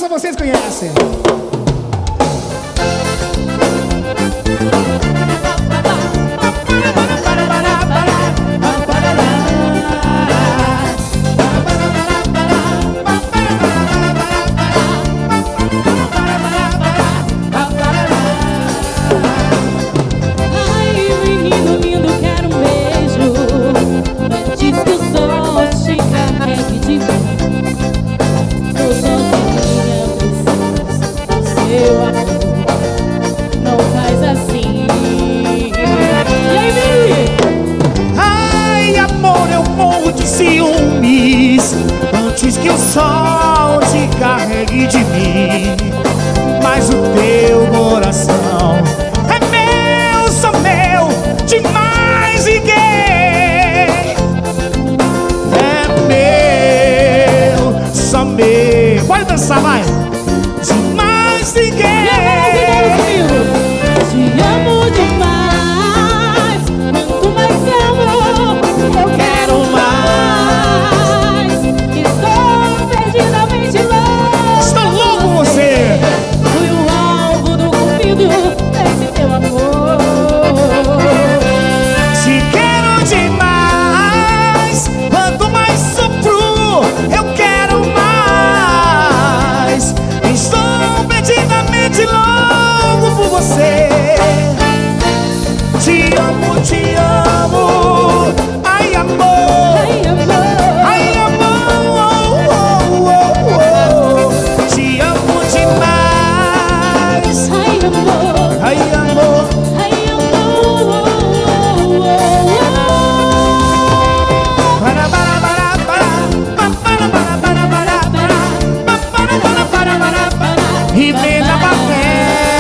só vocês conhecem. Não faz assim. Ai, amor, eu morro de ciúmes antes que o sol te carregue de mim. Mas o teu coração é meu, só meu, de mais ninguém. É meu, só meu. Pode dançar, vai. De mais ninguém. Te amo demais, quanto mais amo, eu quero mais. Estou perdidamente louco. Estou louco por você. Fui o alvo do cupido desse teu amor. Te quero demais, quanto mais sofro, eu quero mais. Estou perdidamente louco por você. Te amo, te amo. Ai, amor. Ai, amor. Ai, amor. Oh, oh, oh. Te amo demais. Ai, amor. Ai, amor. Ai, amor. Para, para, para, para. Para, para, para, para, para. Para, para, para, para, para. E vem na batera.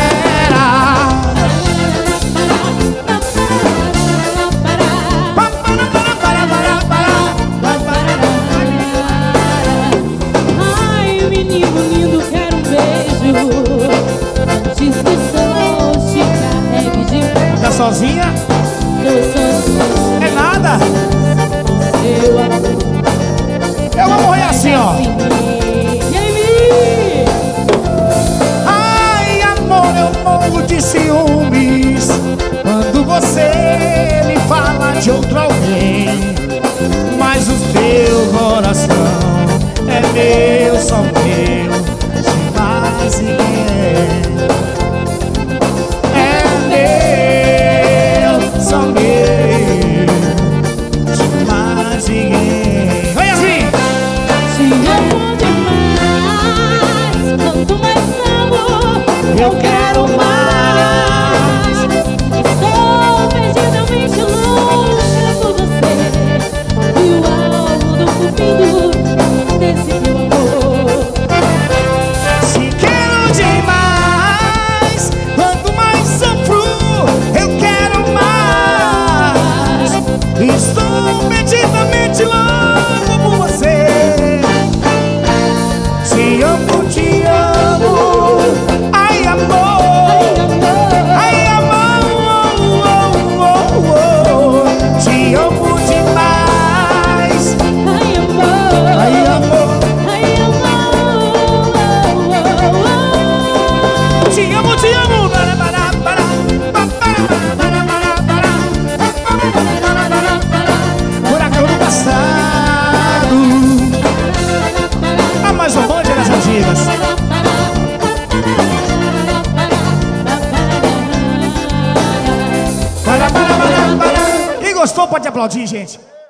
Ai, menino lindo, quero um beijo antes que o sol te carregue de volta. Tá sozinha? Tô sozinha, É nada. seu amor. Eu vou morrer assim, ó. E aí, Ai, amor, eu morro de ciúmes quando você me fala de outro alguém. Mas o teu coração é meu, só meu, de mais ninguém. É meu, só meu, de mais ninguém. Vai assim! te amo demais, quanto mais amo, Eu quero mais. estou perdidamente louca por você. Fui o alvo do cupido desse teu amor. Te quero demais, quanto mais sofro, eu quero mais. Estou perdidamente louco por você. Te amo, te amo. Ai, amor. Ai, amor. Oh, oh, oh. Te amo demais. Ai, amor. Ai, amor. Ai, amor. Te amo, te amo. Para, para, para. Para, para, para, para. Furacão do passado. A mais romântica das antigas. Para, para, para, para. E gostou? Pode aplaudir, gente.